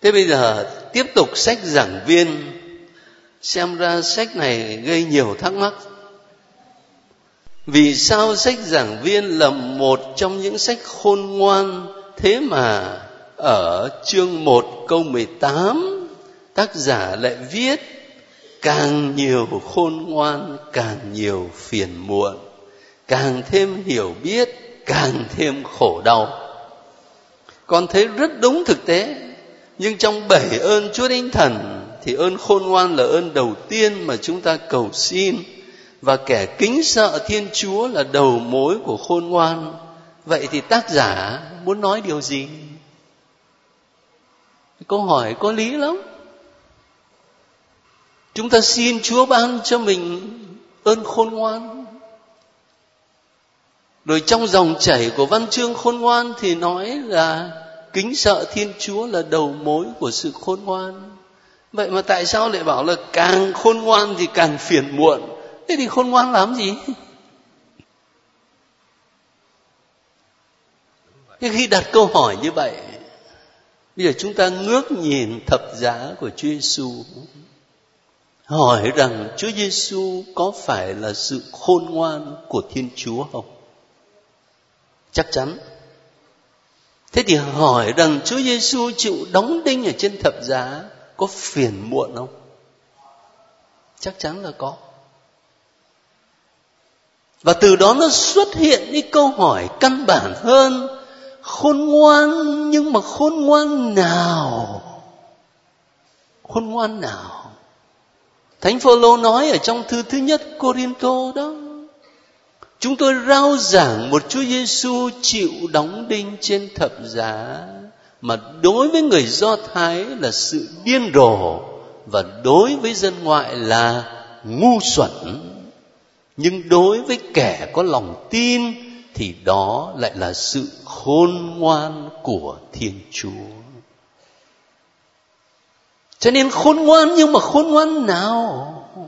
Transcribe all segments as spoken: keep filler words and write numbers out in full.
Thế bây giờ tiếp tục sách giảng viên. Xem ra sách này gây nhiều thắc mắc. Vì sao sách giảng viên là một trong những sách khôn ngoan, thế mà ở chương một câu mười tám tác giả lại viết càng nhiều khôn ngoan càng nhiều phiền muộn, càng thêm hiểu biết càng thêm khổ đau. Con thấy rất đúng thực tế. Nhưng trong bảy ơn Chúa Thánh Thần thì ơn khôn ngoan là ơn đầu tiên mà chúng ta cầu xin, và kẻ kính sợ Thiên Chúa là đầu mối của khôn ngoan. Vậy thì tác giả muốn nói điều gì? Câu hỏi có lý lắm. Chúng ta xin Chúa ban cho mình ơn khôn ngoan. Rồi trong dòng chảy của văn chương khôn ngoan thì nói là kính sợ Thiên Chúa là đầu mối của sự khôn ngoan. Vậy mà tại sao lại bảo là càng khôn ngoan thì càng phiền muộn? Thế thì khôn ngoan làm gì? Thế khi đặt câu hỏi như vậy, bây giờ chúng ta ngước nhìn thập giá của Chúa Giêsu, hỏi rằng Chúa Giêsu có phải là sự khôn ngoan của Thiên Chúa không? Chắc chắn. Thế thì hỏi rằng Chúa Giêsu chịu đóng đinh ở trên thập giá có phiền muộn không? Chắc chắn là có. Và từ đó nó xuất hiện những câu hỏi căn bản hơn. Khôn ngoan, nhưng mà khôn ngoan nào? Khôn ngoan nào? Thánh Phaolô nói ở trong thư thứ nhất Cô-rinh-tô đó, chúng tôi rao giảng một Chúa Giêsu chịu đóng đinh trên thập giá, mà đối với người Do Thái là sự điên rồ, và đối với dân ngoại là ngu xuẩn. Nhưng đối với kẻ có lòng tin thì đó lại là sự khôn ngoan của Thiên Chúa. Cho nên khôn ngoan, nhưng mà khôn ngoan nào?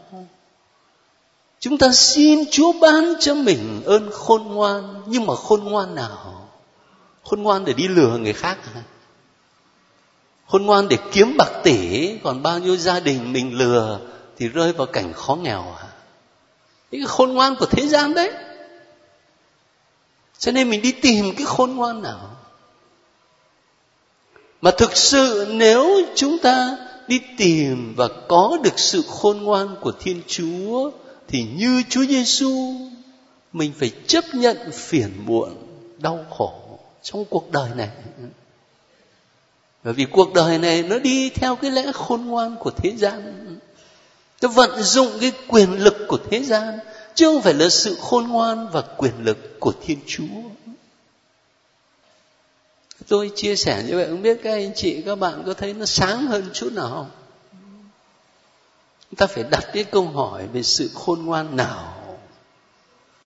Chúng ta xin Chúa ban cho mình ơn khôn ngoan, nhưng mà khôn ngoan nào? Khôn ngoan để đi lừa người khác hả? Khôn ngoan để kiếm bạc tỷ, còn bao nhiêu gia đình mình lừa thì rơi vào cảnh khó nghèo hả? Cái khôn ngoan của thế gian đấy. Cho nên mình đi tìm cái khôn ngoan nào? Mà thực sự nếu chúng ta đi tìm và có được sự khôn ngoan của Thiên Chúa, thì như Chúa Giêsu, mình phải chấp nhận phiền muộn, đau khổ trong cuộc đời này. Bởi vì cuộc đời này nó đi theo cái lẽ khôn ngoan của thế gian. Nó vận dụng cái quyền lực của thế gian, chứ không phải là sự khôn ngoan và quyền lực của Thiên Chúa. Tôi chia sẻ như vậy, không biết các anh chị, các bạn có thấy nó sáng hơn chút nào không? Chúng ta phải đặt cái câu hỏi về sự khôn ngoan nào.